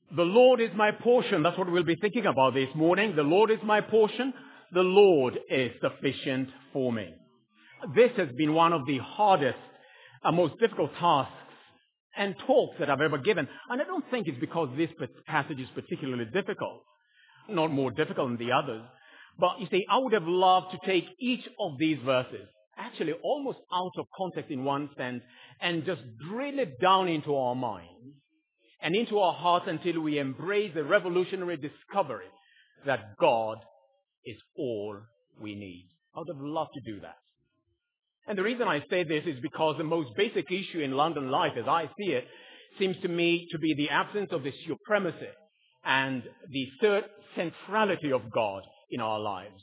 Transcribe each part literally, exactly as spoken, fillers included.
The Lord is my portion. That's what we'll be thinking about this morning. The Lord is my portion. The Lord is sufficient for me. This has been one of the hardest and most difficult tasks and talks that I've ever given. And I don't think it's because this passage is particularly difficult, not more difficult than the others. But you see, I would have loved to take each of these verses, actually almost out of context in one sense, and just drill it down into our minds and into our hearts until we embrace the revolutionary discovery that God is all we need. I would have loved to do that. And the reason I say this is because the most basic issue in London life, as I see it, seems to me to be the absence of the supremacy and the third centrality of God in our lives.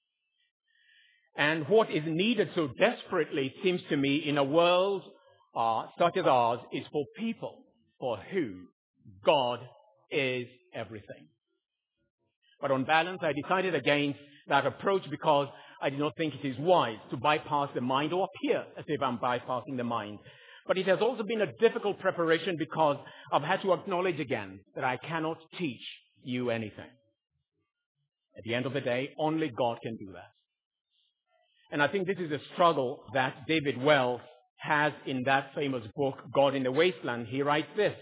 And what is needed so desperately, it seems to me, in a world uh, such as ours, is for people for whom God is everything. But on balance, I decided against that approach because I do not think it is wise to bypass the mind or appear as if I'm bypassing the mind. But it has also been a difficult preparation because I've had to acknowledge again that I cannot teach you anything. At the end of the day, only God can do that. And I think this is a struggle that David Wells has in that famous book, God in the Wasteland. He writes this: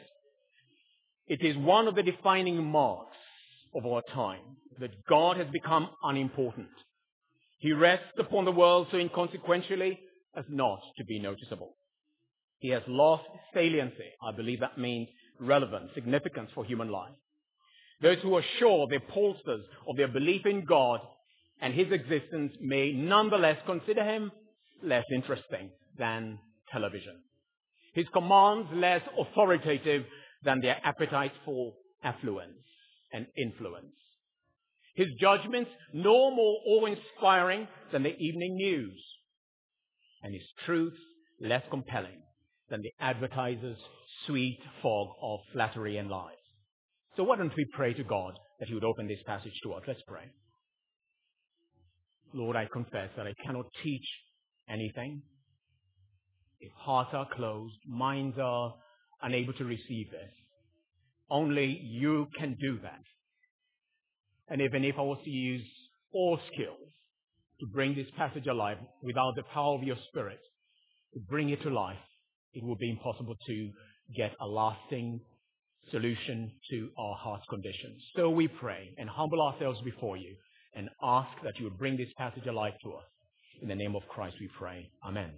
it is one of the defining marks of our time that God has become unimportant. He rests upon the world so inconsequentially as not to be noticeable. He has lost saliency. I believe that means relevance, significance for human life. Those who are sure, the pollsters of their belief in God and his existence, may nonetheless consider him less interesting than television. His commands less authoritative than their appetite for affluence and influence. His judgments no more awe-inspiring than the evening news. And his truths less compelling than the advertiser's sweet fog of flattery and lies. So why don't we pray to God that he would open this passage to us? Let's pray. Lord, I confess that I cannot teach anything. If hearts are closed, minds are unable to receive this. Only you can do that. And even if I was to use all skills to bring this passage alive without the power of your Spirit to bring it to life, it would be impossible to get a lasting solution to our heart's condition. So we pray and humble ourselves before you and ask that you would bring this passage alive to us. In the name of Christ we pray. Amen.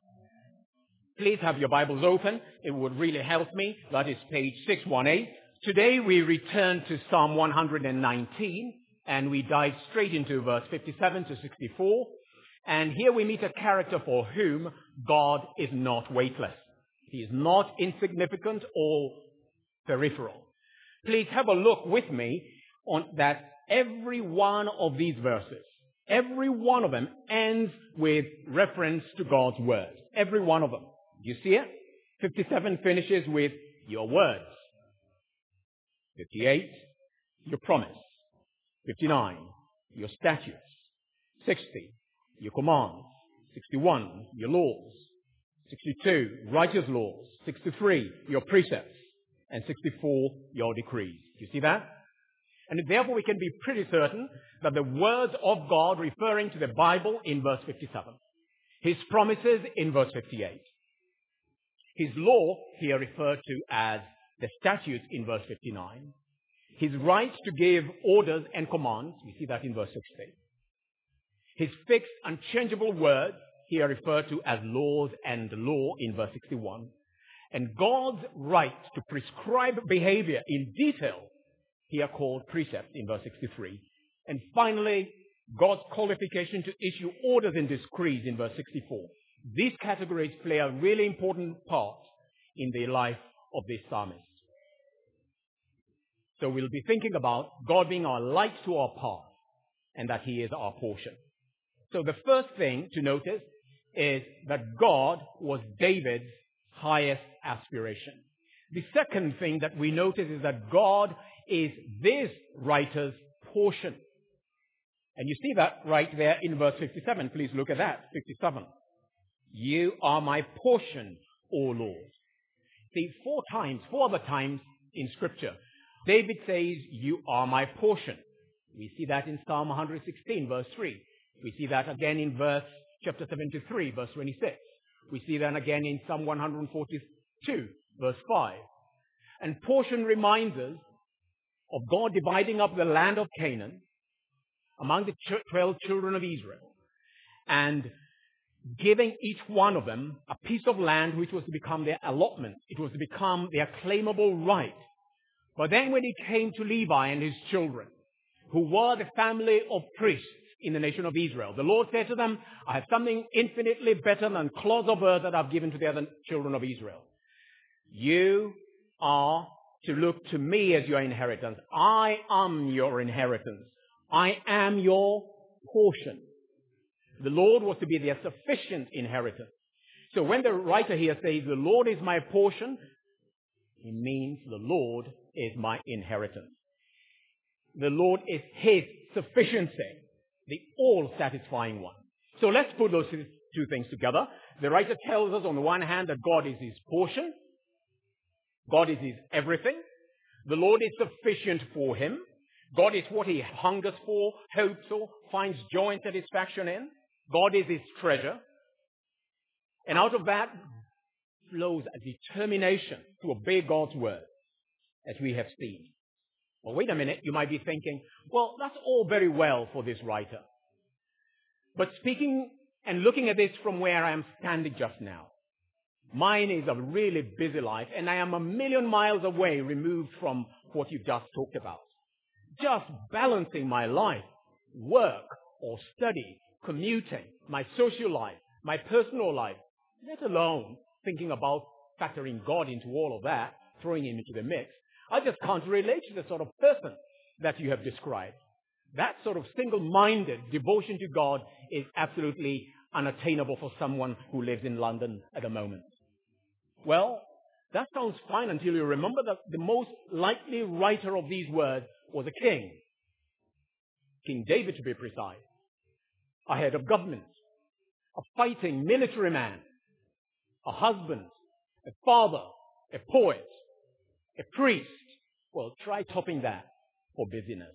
Please have your Bibles open. It would really help me. That is page six eighteen. Today we return to Psalm one nineteen and we dive straight into verse fifty-seven to sixty-four. And here we meet a character for whom God is not weightless. He is not insignificant or peripheral. Please have a look with me on that every one of these verses, every one of them ends with reference to God's word. Every one of them. You see it? fifty-seven finishes with your words. fifty-eight, your promise. fifty-nine, your statutes. sixty, your commands. sixty-one, your laws. sixty-two, righteous laws. sixty-three, your precepts. And sixty-four, your decrees. You see that? And therefore we can be pretty certain that the words of God referring to the Bible in verse fifty-seven. His promises in verse fifty-eight. His law here referred to as the statutes in verse fifty-nine. His right to give orders and commands, we see that in verse sixty. His fixed, unchangeable words, here referred to as laws and law in verse sixty-one. And God's right to prescribe behavior in detail, here called precepts in verse sixty-three. And finally, God's qualification to issue orders and decrees in verse sixty-four. These categories play a really important part in the life of this psalmist. So we'll be thinking about God being our light to our path and that he is our portion. So the first thing to notice is that God was David's highest aspiration. The second thing that we notice is that God is this writer's portion. And you see that right there in verse fifty-seven. Please look at that, fifty-seven. You are my portion, O Lord. See, four times, four other times in Scripture, David says, you are my portion. We see that in Psalm one hundred sixteen, verse three. We see that again in verse chapter seventy-three, verse twenty-six. We see that again in Psalm one hundred forty-two, verse five. And portion reminds us of God dividing up the land of Canaan among the twelve children of Israel and giving each one of them a piece of land which was to become their allotment. It was to become their claimable right. But then when it came to Levi and his children, who were the family of priests in the nation of Israel, the Lord said to them, I have something infinitely better than clods of earth that I've given to the other children of Israel. You are to look to me as your inheritance. I am your inheritance. I am your portion. The Lord was to be their sufficient inheritance. So when the writer here says, the Lord is my portion, he means the Lord is my inheritance. The Lord is his sufficiency, the all-satisfying one. So let's put those two things together. The writer tells us on the one hand that God is his portion. God is his everything. The Lord is sufficient for him. God is what he hungers for, hopes for, finds joy and satisfaction in. God is his treasure. And out of that flows a determination to obey God's word, as we have seen. Well, wait a minute, you might be thinking, well, that's all very well for this writer. But speaking and looking at this from where I am standing just now, mine is a really busy life, and I am a million miles away removed from what you just talked about. Just balancing my life, work or study, commuting, my social life, my personal life, let alone thinking about factoring God into all of that, throwing him into the mix. I just can't relate to the sort of person that you have described. That sort of single-minded devotion to God is absolutely unattainable for someone who lives in London at the moment. Well, that sounds fine until you remember that the most likely writer of these words was a king. King David, to be precise. A head of government. A fighting military man. A husband. A father. A poet. A priest. Well, try topping that for busyness.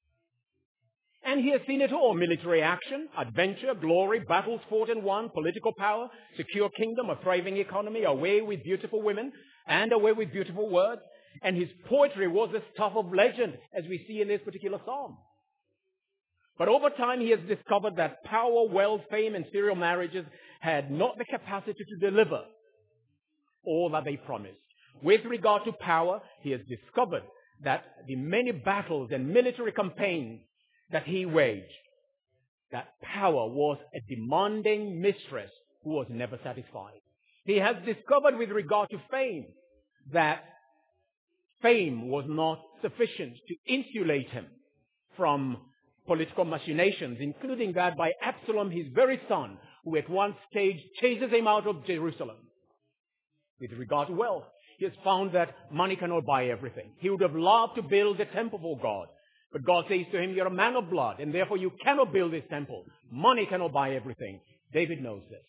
And he has seen it all. Military action, adventure, glory, battles fought and won, political power, secure kingdom, a thriving economy, a way with beautiful women, and a way with beautiful words. And his poetry was the stuff of legend, as we see in this particular psalm. But over time, he has discovered that power, wealth, fame, and serial marriages had not the capacity to deliver all that they promised. With regard to power, he has discovered that the many battles and military campaigns that he waged, that power was a demanding mistress who was never satisfied. He has discovered with regard to fame that fame was not sufficient to insulate him from political machinations, including that by Absalom, his very son, who at one stage chases him out of Jerusalem. With regard to wealth, he has found that money cannot buy everything. He would have loved to build a temple for God. But God says to him, you're a man of blood, and therefore you cannot build this temple. Money cannot buy everything. David knows this.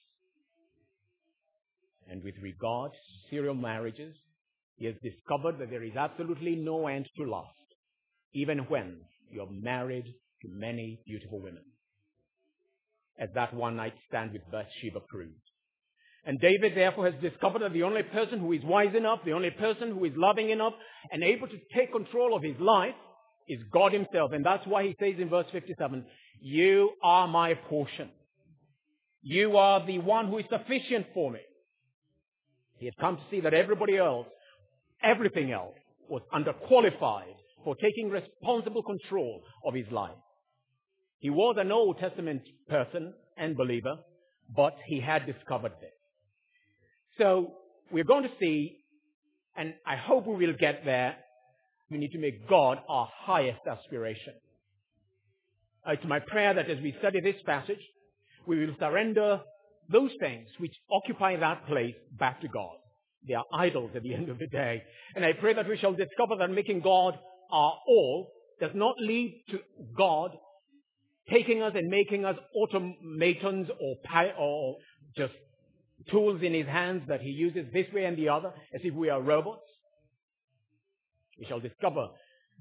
And with regard to serial marriages, he has discovered that there is absolutely no end to lust, even when you're married to many beautiful women, as that one night stand with Bathsheba proved. And David, therefore, has discovered that the only person who is wise enough, the only person who is loving enough, and able to take control of his life is God himself. And that's why he says in verse fifty-seven, you are my portion. You are the one who is sufficient for me. He had come to see that everybody else, everything else, was underqualified for taking responsible control of his life. He was an Old Testament person and believer, but he had discovered this. So we're going to see, and I hope we will get there, we need to make God our highest aspiration. It's my prayer that as we study this passage, we will surrender those things which occupy that place back to God. They are idols at the end of the day. And I pray that we shall discover that making God our all does not lead to God taking us and making us automatons or, pi- or just tools in his hands that he uses this way and the other, as if we are robots. We shall discover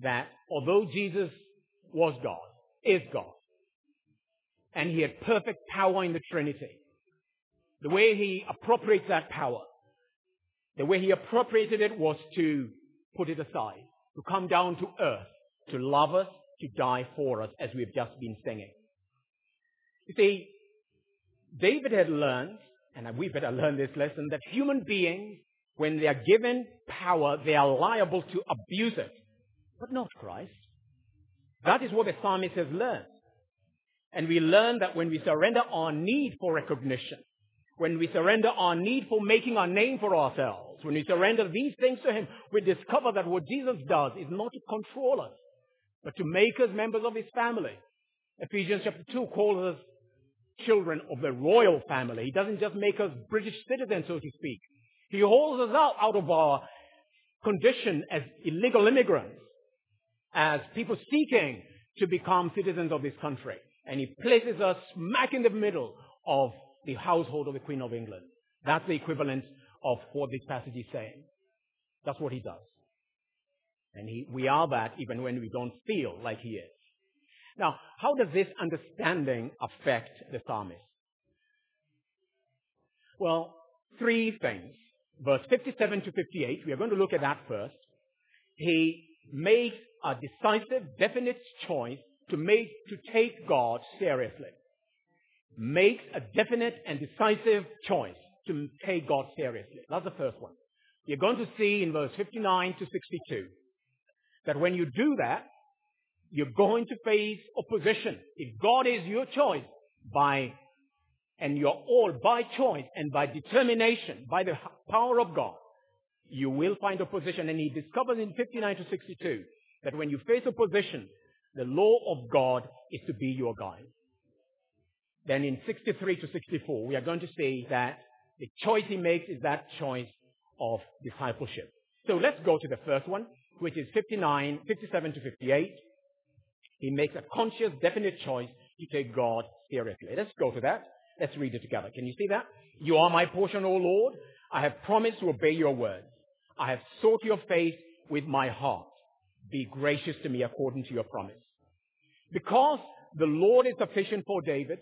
that although Jesus was God, is God, and he had perfect power in the Trinity, the way he appropriates that power, the way he appropriated it was to put it aside, to come down to earth, to love us, to die for us, as we've just been singing. You see, David had learned, and we better learn this lesson, that human beings, when they are given power, they are liable to abuse it, but not Christ. That is what the psalmist has learned. And we learn that when we surrender our need for recognition, when we surrender our need for making a name for ourselves, when we surrender these things to him, we discover that what Jesus does is not to control us, but to make us members of his family. Ephesians chapter two calls us children of the royal family. He doesn't just make us British citizens, so to speak. He holds us out, out of our condition as illegal immigrants, as people seeking to become citizens of this country. And he places us smack in the middle of the household of the Queen of England. That's the equivalent of what this passage is saying. That's what he does. And he, we are that even when we don't feel like he is. Now, how does this understanding affect the psalmist? Well, three things. Verse fifty-seven to fifty-eight, we are going to look at that first. He makes a decisive, definite choice to make, to take God seriously. Makes a definite and decisive choice to take God seriously. That's the first one. You're going to see in verse fifty-nine to sixty-two that when you do that, you're going to face opposition. If God is your choice, by and you're all by choice and by determination, by the power of God, you will find opposition. And he discovers in fifty-nine to sixty-two that when you face opposition, the law of God is to be your guide. Then in sixty-three to sixty-four, we are going to see that the choice he makes is that choice of discipleship. So let's go to the first one, which is fifty-nine, fifty-seven to fifty-eight. He makes a conscious, definite choice to take God seriously. Let's go to that. Let's read it together. Can you see that? You are my portion, O Lord. I have promised to obey your words. I have sought your face with my heart. Be gracious to me according to your promise. Because the Lord is sufficient for David,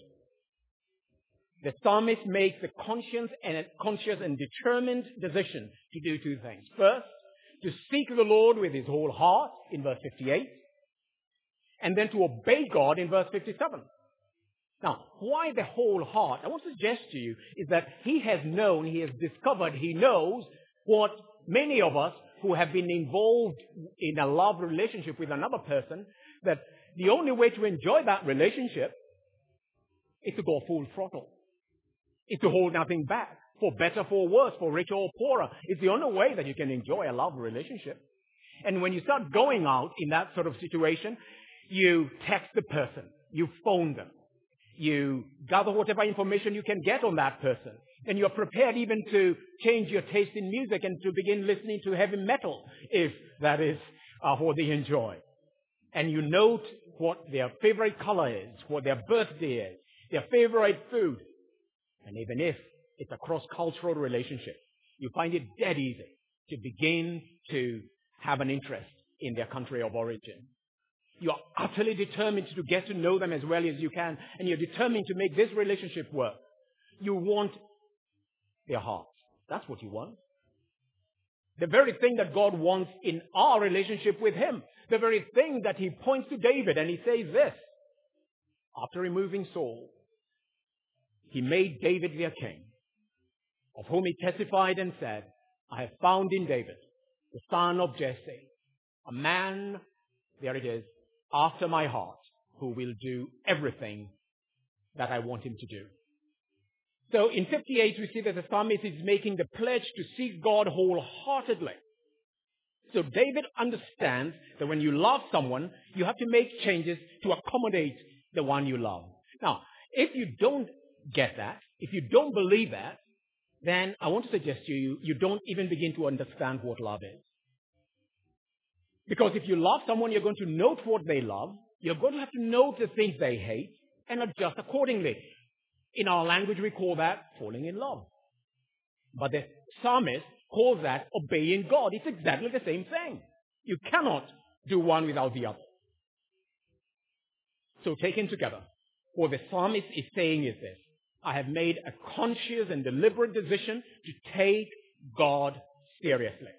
the psalmist makes a conscious and a conscious and determined decision to do two things. First, to seek the Lord with his whole heart in verse fifty-eight, and then to obey God in verse fifty-seven. Now, why the whole heart? I want to suggest to you is that he has known, he has discovered, he knows what many of us who have been involved in a love relationship with another person, that the only way to enjoy that relationship is to go full throttle. Is to hold nothing back. For better, for worse, for richer or poorer. It's the only way that you can enjoy a love relationship. And when you start going out in that sort of situation, you text the person. You phone them. You gather whatever information you can get on that person. And you're prepared even to change your taste in music and to begin listening to heavy metal, if that is uh, what they enjoy. And you note what their favorite color is, what their birthday is, their favorite food. And even if it's a cross-cultural relationship, you find it dead easy to begin to have an interest in their country of origin. You are utterly determined to get to know them as well as you can, and you're determined to make this relationship work. You want their hearts. That's what you want. The very thing that God wants in our relationship with him. The very thing that he points to David, and he says this. After removing Saul, he made David their king, of whom he testified and said, I have found in David, the son of Jesse, a man, there it is, after my heart, who will do everything that I want him to do. So in fifty-eight, we see that the psalmist is making the pledge to seek God wholeheartedly. So David understands that when you love someone, you have to make changes to accommodate the one you love. Now, if you don't get that, if you don't believe that, then I want to suggest to you, you don't even begin to understand what love is. Because if you love someone, you're going to note what they love. You're going to have to note the things they hate and adjust accordingly. In our language, we call that falling in love. But the psalmist calls that obeying God. It's exactly the same thing. You cannot do one without the other. So taken together, what the psalmist is saying is this: I have made a conscious and deliberate decision to take God seriously.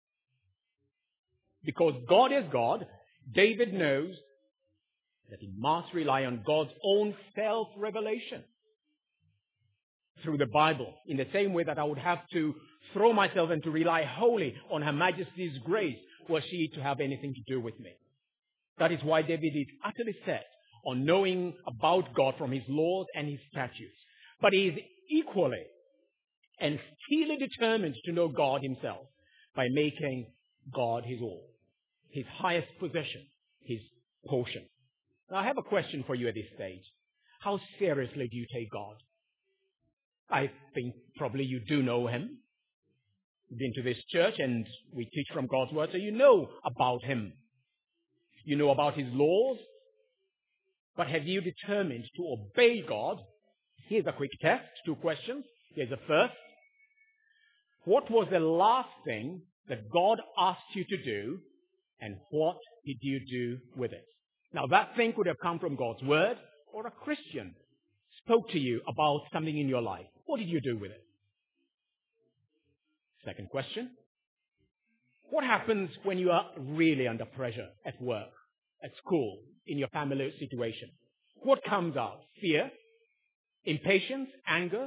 Because God is God, David knows that he must rely on God's own self-revelation through the Bible, in the same way that I would have to throw myself and to rely wholly on Her Majesty's grace were she to have anything to do with me. That is why David is utterly set on knowing about God from his laws and his statutes. But he is equally and steely determined to know God himself by making God his all, his highest possession, his portion. Now, I have a question for you at this stage. How seriously do you take God? I think probably you do know him. You've been to this church and we teach from God's word, so you know about him. You know about his laws. But have you determined to obey God? Here's a quick test, two questions. Here's the first. What was the last thing that God asked you to do, and what did you do with it? Now, that thing could have come from God's word, or a Christian spoke to you about something in your life. What did you do with it? Second question. What happens when you are really under pressure at work, at school, in your family situation? What comes out? Fear? Impatience? Anger?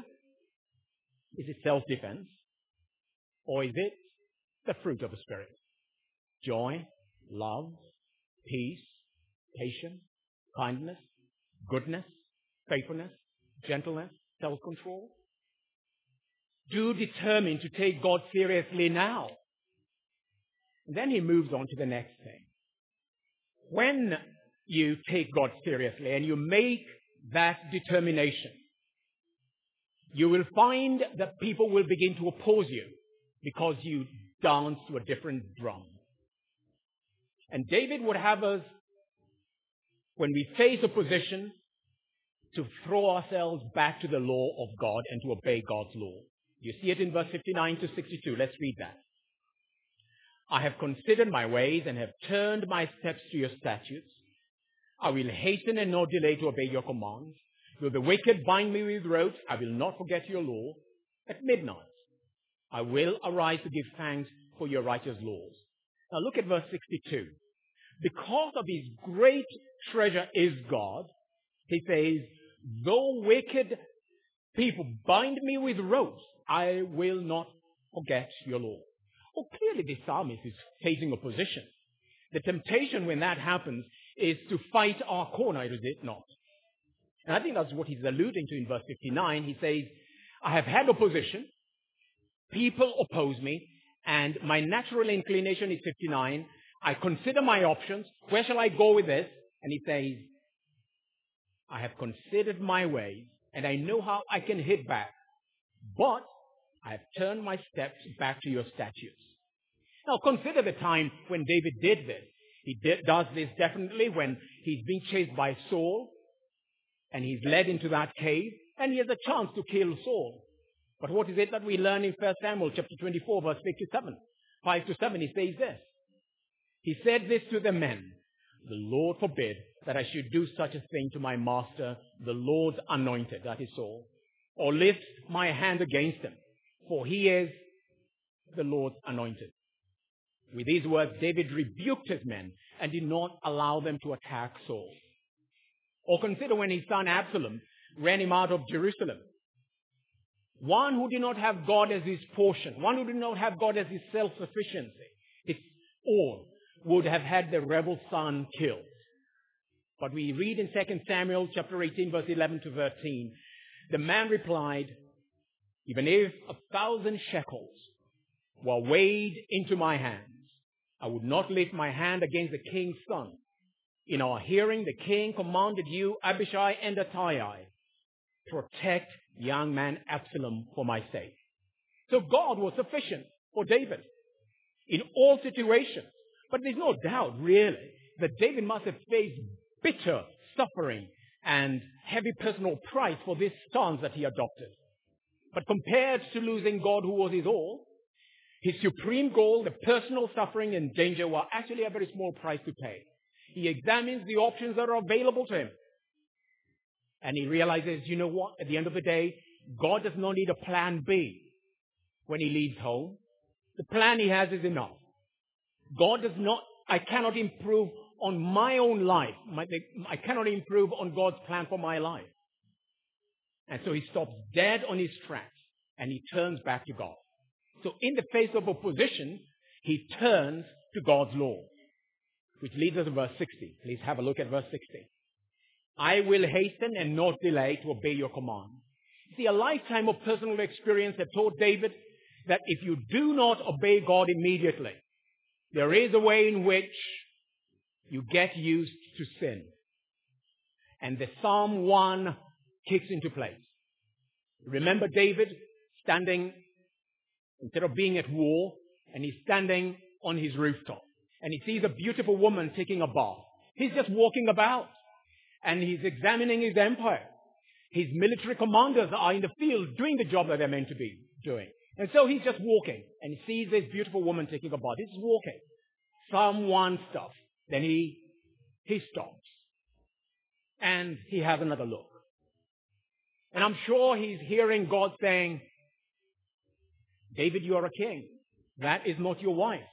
Is it self-defense? Or is it the fruit of the Spirit? Joy, love, peace, patience, kindness, goodness, faithfulness, gentleness, self-control? Do determine to take God seriously now. And then he moves on to the next thing. When you take God seriously and you make that determination, you will find that people will begin to oppose you because you dance to a different drum. And David would have us, when we face opposition, to throw ourselves back to the law of God and to obey God's law. You see it in verse fifty-nine to sixty-two. Let's read that. I have considered my ways and have turned my steps to your statutes. I will hasten and not delay to obey your commands. Though the wicked bind me with ropes, I will not forget your law. At midnight, I will arise to give thanks for your righteous laws. Now look at verse sixty-two. Because of his great treasure is God, he says, though wicked people bind me with ropes, I will not forget your law. Well, clearly the psalmist is facing opposition. The temptation when that happens is to fight our corner, is it not? And I think that's what he's alluding to in verse fifty-nine. He says, I have had opposition. People oppose me. And my natural inclination is fifty-nine. I consider my options. Where shall I go with this? And he says, I have considered my ways, and I know how I can hit back. But I have turned my steps back to your statutes. Now consider the time when David did this. He did, does this definitely when he's being chased by Saul, and he's led into that cave, and he has a chance to kill Saul. But what is it that we learn in First Samuel chapter twenty-four, verse fifty-seven? five to seven, he says this. He said this to the men, the Lord forbid that I should do such a thing to my master, the Lord's anointed, that is Saul, or lift my hand against him, for he is the Lord's anointed. With these words, David rebuked his men and did not allow them to attack Saul. Or consider when his son Absalom ran him out of Jerusalem. One who did not have God as his portion, one who did not have God as his self-sufficiency, his all, would have had the rebel son killed. But we read in Second Samuel chapter eighteen, verse eleven to thirteen, the man replied, even if a thousand shekels were weighed into my hands, I would not lift my hand against the king's son. In our hearing, the king commanded you, Abishai and Attai, protect young man Absalom for my sake. So God was sufficient for David in all situations. But there's no doubt, really, that David must have faced bitter suffering and heavy personal price for this stance that he adopted. But compared to losing God, who was his all, His supreme goal, the personal suffering and danger, were actually a very small price to pay. He examines the options that are available to him. And he realizes, you know what? At the end of the day, God does not need a plan B when he leaves home. The plan he has is enough. God does not, I cannot improve on my own life. My, I cannot improve on God's plan for my life. And so he stops dead on his tracks and he turns back to God. So in the face of opposition, he turns to God's law, which leads us to verse sixty. Please have a look at verse sixty. I will hasten and not delay to obey your command. See, a lifetime of personal experience had taught David that if you do not obey God immediately, there is a way in which you get used to sin. And the Psalm one kicks into place. Remember David standing, instead of being at war, and he's standing on his rooftop. And he sees a beautiful woman taking a bath. He's just walking about. And he's examining his empire. His military commanders are in the field doing the job that they're meant to be doing. And so he's just walking. And he sees this beautiful woman taking a bath. He's just walking. Psalm one stuff. Then he, he stops. And he has another look. And I'm sure he's hearing God saying, David, you are a king. That is not your wife.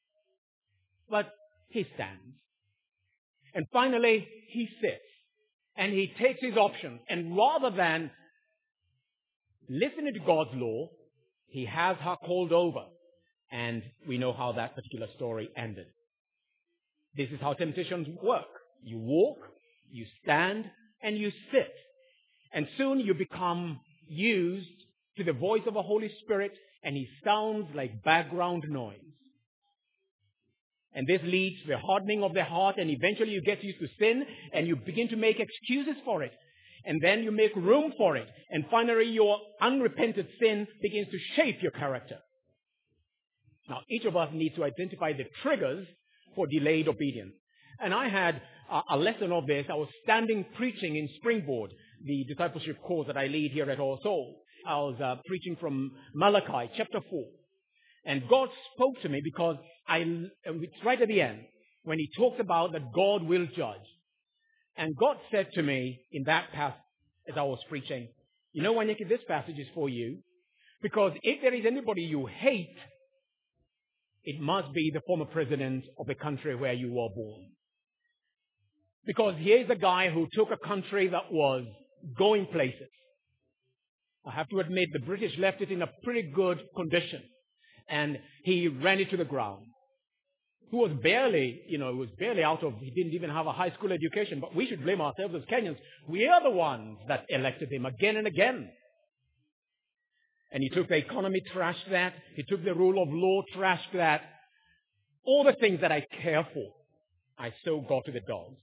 But he stands. And finally, he sits. And he takes his option. And rather than listening to God's law, he has her called over. And we know how that particular story ended. This is how temptations work. You walk, you stand, and you sit. And soon you become used to the voice of the Holy Spirit, and he sounds like background noise. And this leads to the hardening of the heart, and eventually you get used to sin, and you begin to make excuses for it. And then you make room for it. And finally your unrepented sin begins to shape your character. Now, each of us needs to identify the triggers for delayed obedience. And I had a, a lesson of this. I was standing preaching in Springboard, the discipleship course that I lead here at All Souls. I was uh, preaching from Malachi chapter four. And God spoke to me because I, it's right at the end when he talks about that God will judge. And God said to me in that passage as I was preaching, you know, Wanyeki, this passage is for you. Because if there is anybody you hate, it must be the former president of the country where you were born. Because here's a guy who took a country that was going places. I have to admit, the British left it in a pretty good condition. And he ran it to the ground. He was barely, you know, he was barely out of, he didn't even have a high school education. But we should blame ourselves as Kenyans. We are the ones that elected him again and again. And he took the economy, trashed that. He took the rule of law, trashed that. All the things that I care for, I so got to the dogs.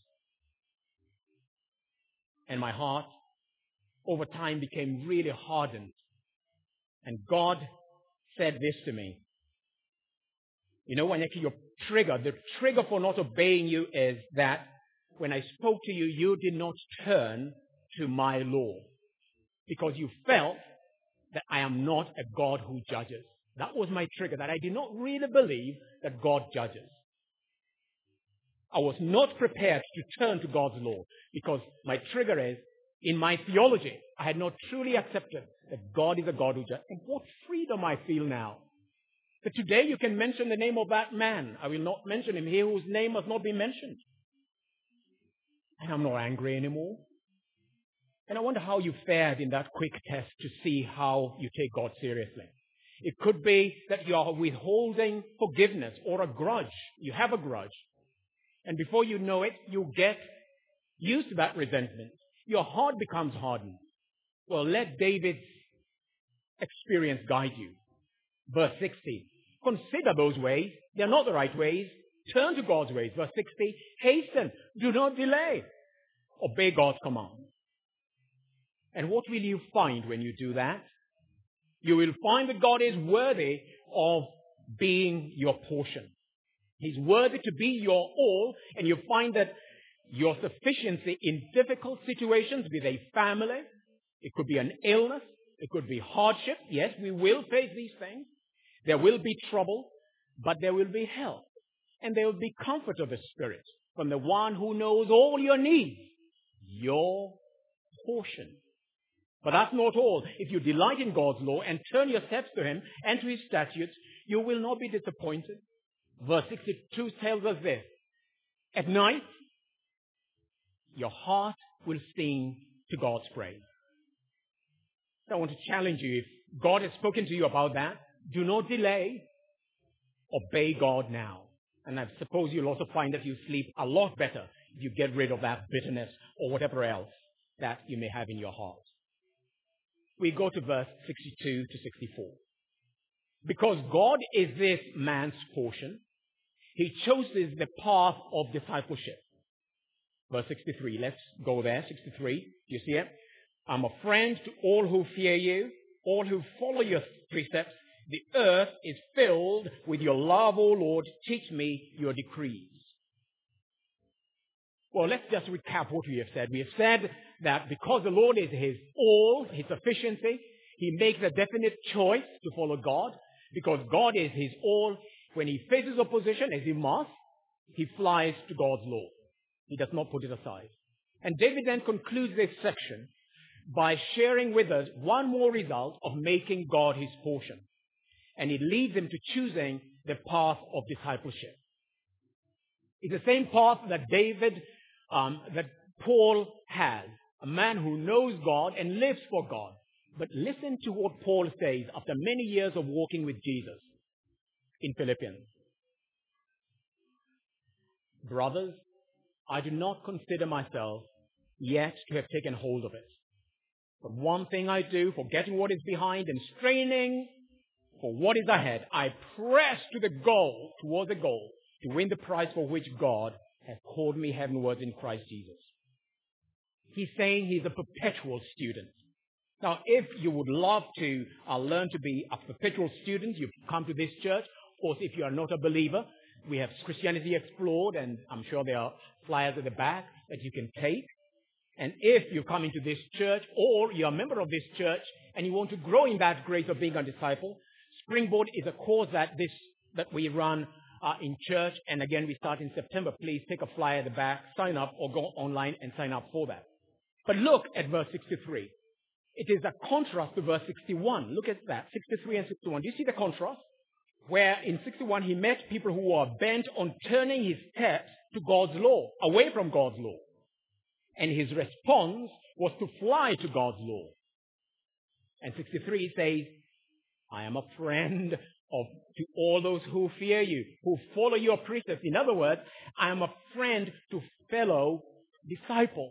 And my heart, over time, became really hardened. And God said this to me. You know, Wanyeki, your trigger, the trigger for not obeying you is that when I spoke to you, you did not turn to my law. Because you felt that I am not a God who judges. That was my trigger, that I did not really believe that God judges. I was not prepared to turn to God's law because my trigger is, in my theology, I had not truly accepted that God is a God who judges. And what freedom I feel now. That today you can mention the name of that man. I will not mention him here whose name has not been mentioned. And I'm not angry anymore. And I wonder how you fared in that quick test to see how you take God seriously. It could be that you are withholding forgiveness or a grudge. You have a grudge. And before you know it, you get used to that resentment. Your heart becomes hardened. Well, let David's experience guide you. Verse sixty. Consider those ways. They're not the right ways. Turn to God's ways. Verse sixty. Hasten. Do not delay. Obey God's command. And what will you find when you do that? You will find that God is worthy of being your portion. He's worthy to be your all, and you find that your sufficiency in difficult situations, be they family, it could be an illness, it could be hardship. Yes, we will face these things. There will be trouble, but there will be help. And there will be comfort of the Spirit from the one who knows all your needs, your portion. But that's not all. If you delight in God's law and turn your steps to Him and to His statutes, you will not be disappointed. Verse sixty-two tells us this. At night, your heart will sing to God's praise. So I want to challenge you. If God has spoken to you about that, do not delay. Obey God now. And I suppose you'll also find that you sleep a lot better if you get rid of that bitterness or whatever else that you may have in your heart. We go to verse sixty-two to sixty-four. Because God is this man's portion, he chooses the path of discipleship. Verse sixty-three, let's go there, sixty-three. Do you see it? I'm a friend to all who fear you, all who follow your precepts. The earth is filled with your love, O Lord. Teach me your decrees. Well, let's just recap what we have said. We have said that because the Lord is his all, his sufficiency, he makes a definite choice to follow God. Because God is his all, when he faces opposition, as he must, he flies to God's law. He does not put it aside. And David then concludes this section by sharing with us one more result of making God his portion. And it leads him to choosing the path of discipleship. It's the same path that David, um, that Paul has. A man who knows God and lives for God. But listen to what Paul says after many years of walking with Jesus in Philippians. Brothers, I do not consider myself yet to have taken hold of it. But one thing I do, forgetting what is behind and straining for what is ahead, I press to the goal, toward the goal, to win the prize for which God has called me heavenwards in Christ Jesus. He's saying he's a perpetual student. Now, if you would love to uh, learn to be a perpetual student, you've come to this church. Of course, if you are not a believer, we have Christianity Explored, and I'm sure there are flyers at the back that you can take. And if you come into this church, or you're a member of this church, and you want to grow in that grace of being a disciple, Springboard is a course that this that we run uh, in church. And again, we start in September. Please take a flyer at the back, sign up, or go online and sign up for that. But look at verse sixty-three. It is a contrast to verse sixty-one. Look at that, sixty-three and sixty-one. Do you see the contrast? Where in sixty-one he met people who were bent on turning his steps to God's law, away from God's law. And his response was to fly to God's law. And sixty-three says, I am a friend of to all those who fear you, who follow your precepts. In other words, I am a friend to fellow disciples.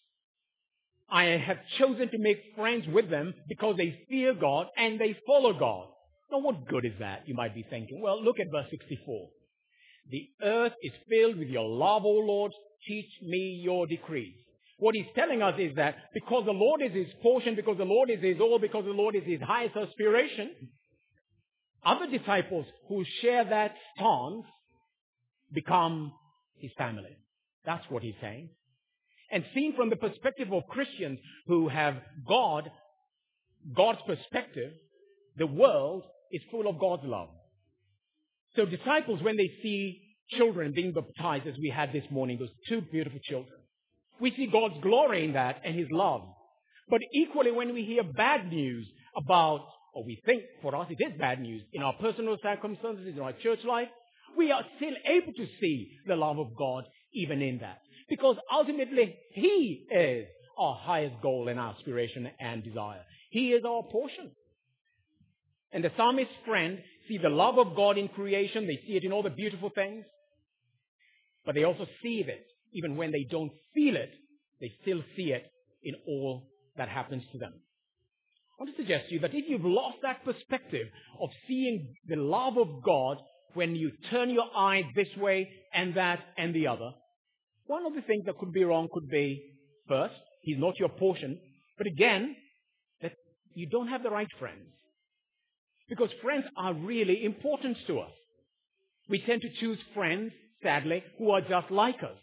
I have chosen to make friends with them because they fear God and they follow God. Now, what good is that, you might be thinking? Well, look at verse sixty-four. The earth is filled with your love, O Lord. Teach me your decrees. What he's telling us is that because the Lord is his portion, because the Lord is his all, because the Lord is his highest aspiration, other disciples who share that stance become his family. That's what he's saying. And seen from the perspective of Christians who have God, God's perspective, the world is full of God's love. So disciples, when they see children being baptized, as we had this morning, those two beautiful children, we see God's glory in that and his love. But equally, when we hear bad news about, or we think for us it is bad news, in our personal circumstances, in our church life, we are still able to see the love of God even in that. Because ultimately, he is our highest goal and aspiration and desire. He is our portion. And the psalmist's friend see the love of God in creation. They see it in all the beautiful things. But they also see it, even when they don't feel it, they still see it in all that happens to them. I want to suggest to you that if you've lost that perspective of seeing the love of God when you turn your eyes this way and that and the other, one of the things that could be wrong could be, first, he's not your portion, but again, that you don't have the right friends. Because friends are really important to us. We tend to choose friends, sadly, who are just like us.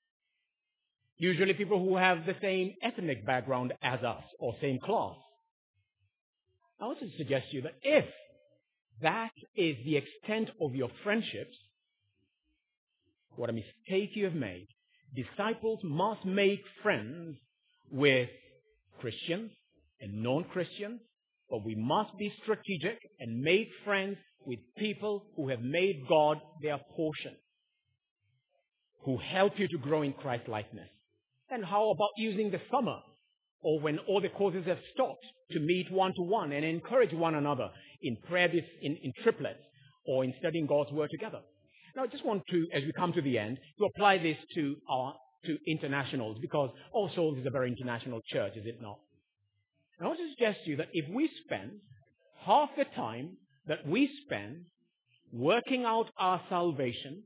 Usually people who have the same ethnic background as us or same class. I want to suggest to you that if that is the extent of your friendships, what a mistake you have made. Disciples must make friends with Christians and non-Christians, but we must be strategic and make friends with people who have made God their portion, who help you to grow in Christ-likeness. And how about using the summer, or when all the courses have stopped, to meet one-to-one and encourage one another in prayer, in, in triplets, or in studying God's Word together? Now, I just want to, as we come to the end, to apply this to our to internationals, because All Souls is a very international church, is it not? And I want to suggest to you that if we spend half the time that we spend working out our salvation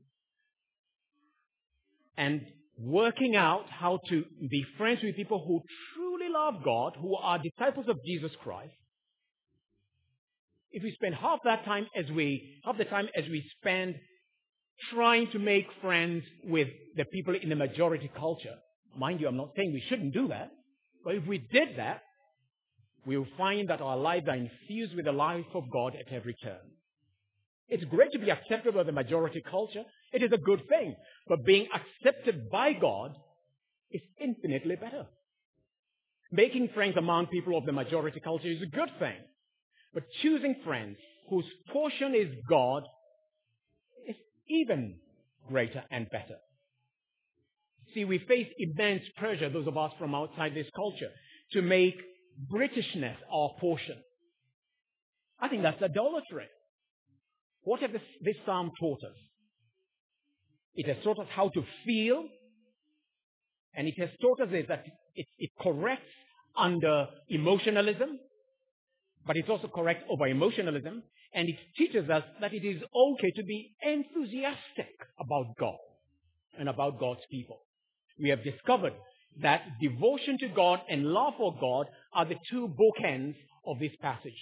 and working out how to be friends with people who truly love God, who are disciples of Jesus Christ, if we spend half that time as we, half the time as we spend trying to make friends with the people in the majority culture, mind you, I'm not saying we shouldn't do that, but if we did that, we will find that our lives are infused with the life of God at every turn. It's great to be accepted by the majority culture. It is a good thing. But being accepted by God is infinitely better. Making friends among people of the majority culture is a good thing. But choosing friends whose portion is God is even greater and better. See, we face immense pressure, those of us from outside this culture, to make Britishness our portion. I think that's idolatry. What has this, this psalm taught us? It has taught us how to feel, and it has taught us that it, it corrects under emotionalism, but it's also correct over emotionalism, and it teaches us that it is okay to be enthusiastic about God and about God's people. We have discovered that devotion to God and love for God are the two bookends of this passage.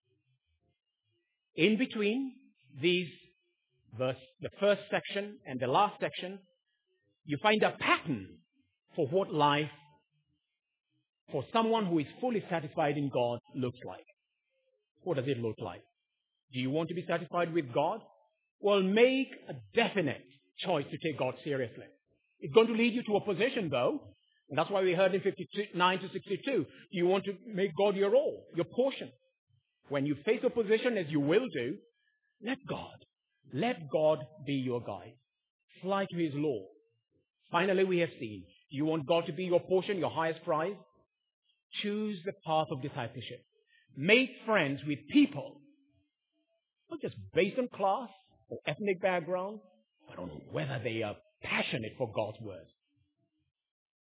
In between these verse, the first section and the last section, you find a pattern for what life for someone who is fully satisfied in God looks like. What does it look like? Do you want to be satisfied with God? Well, make a definite choice to take God seriously. It's going to lead you to opposition, though. And that's why we heard in fifty-nine to sixty-two, you want to make God your all, your portion. When you face opposition, as you will do, let God, let God be your guide. Fly to His law. Finally, we have seen, do you want God to be your portion, your highest prize? Choose the path of discipleship. Make friends with people, not just based on class or ethnic background, but on whether they are passionate for God's word.